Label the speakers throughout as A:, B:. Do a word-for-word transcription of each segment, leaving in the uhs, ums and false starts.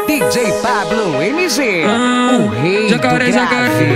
A: D J Pablo M G,
B: Ah,
A: o rei
B: jacaré,
A: do grave.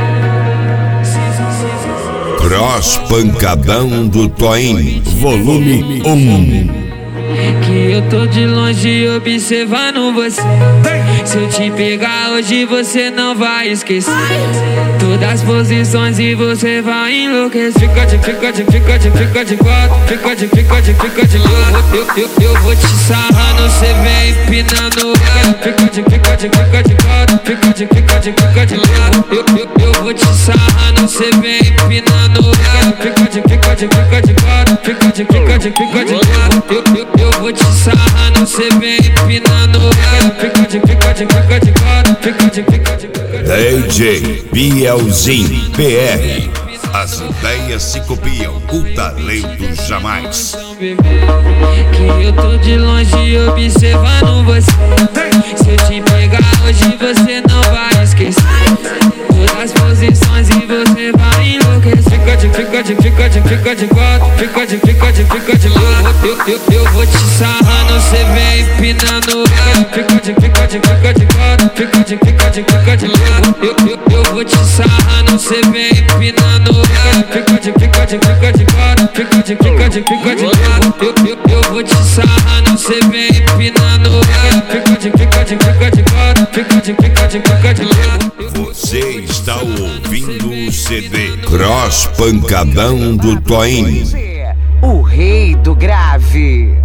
C: Cross Pancadão do Toim, volume um.
B: Que eu tô de longe observando você. Se eu te pegar hoje você não vai esquecer todas as posições e você vai enlouquecer. Fica de, fica de, fica de, fica de quatro. Fica de, fica de, fica de quatro. Eu, eu, eu vou te sarrando, cê vem empinando. Fica de, fica de, fica de quatro. Fica de, fica de, fica de quatro. Eu, eu, eu vou te sarrando, cê vem empinando. Fica de, fica de, fica de quatro. Fica de, fica de, fica de quatro. Eu, eu, eu vou te sarrando, cê vem empinando. Fica de, fica de, fica de quatro. Fica de, fica de, fica de
C: D J Bielzinho P R. As ideias se copiam, o talento jamais.
B: Que eu tô de longe observando você. Se eu te pegar hoje você não vai esquecer todas as posições e você vai enlouquecer. Fica de, fica de, fica de, fica de quatro. Fica de, fica de, fica de quatro. Eu, eu, eu vou te sarrando, cê vem empinando. Fica de, fica de, fica de quatro. Fica de, fica de, fica de quatro. Eu, eu, eu vou te sarrando, cê vem empinando. Fica de, fica de, fica de quatro. Fica de, fica de, fica de quatro. Eu, eu, eu vou te sarrando, cê vem empinando. Fica de, fica de, fica de quatro. Fica de, fica de, fica de quatro.
C: Você está ouvindo o C D Cross Pancadão do Toim,
A: o rei do grave.